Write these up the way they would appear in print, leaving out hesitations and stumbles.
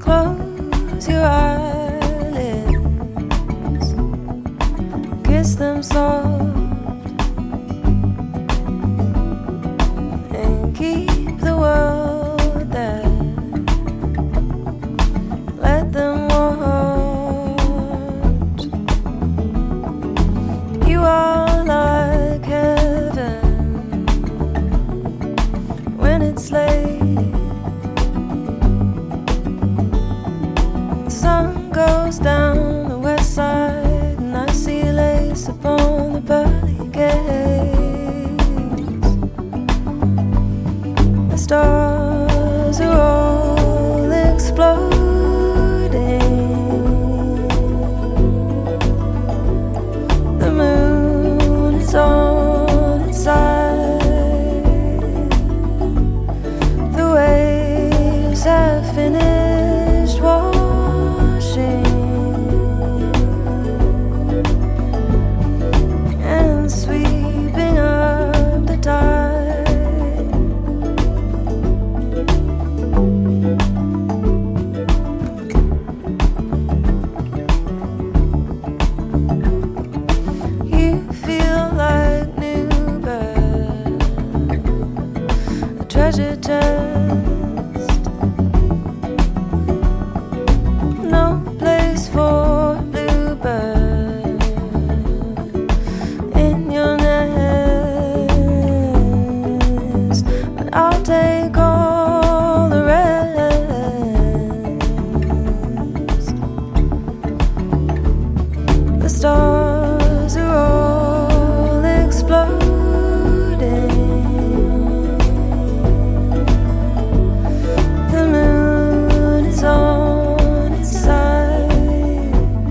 Close your eyelids, kiss them soft, and keep the world there. Let them watch. You are like heaven when it's late. The sun goes down the west side, and I see lace upon the pearly gates. The stars are all exploding. The moon is on its side. The waves have finished washing and sweeping up the tide. You feel like Newburgh, a treasure chest. No place for a bluebird in your nest, but I'll take all the rest. The stars are all exploding. The moon is on its side.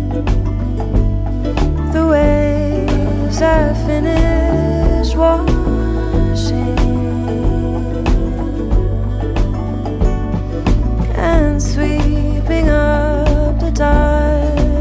The waves have finished washing and sweeping up the tide.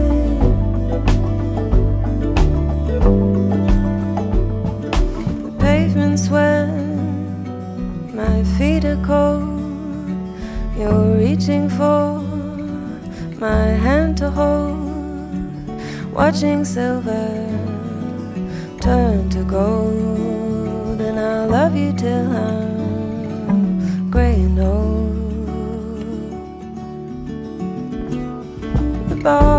The pavement sweat, my feet are cold. You're reaching for my hand to hold, watching silver turn to gold, and I'll love you till I'm gray and old. The bar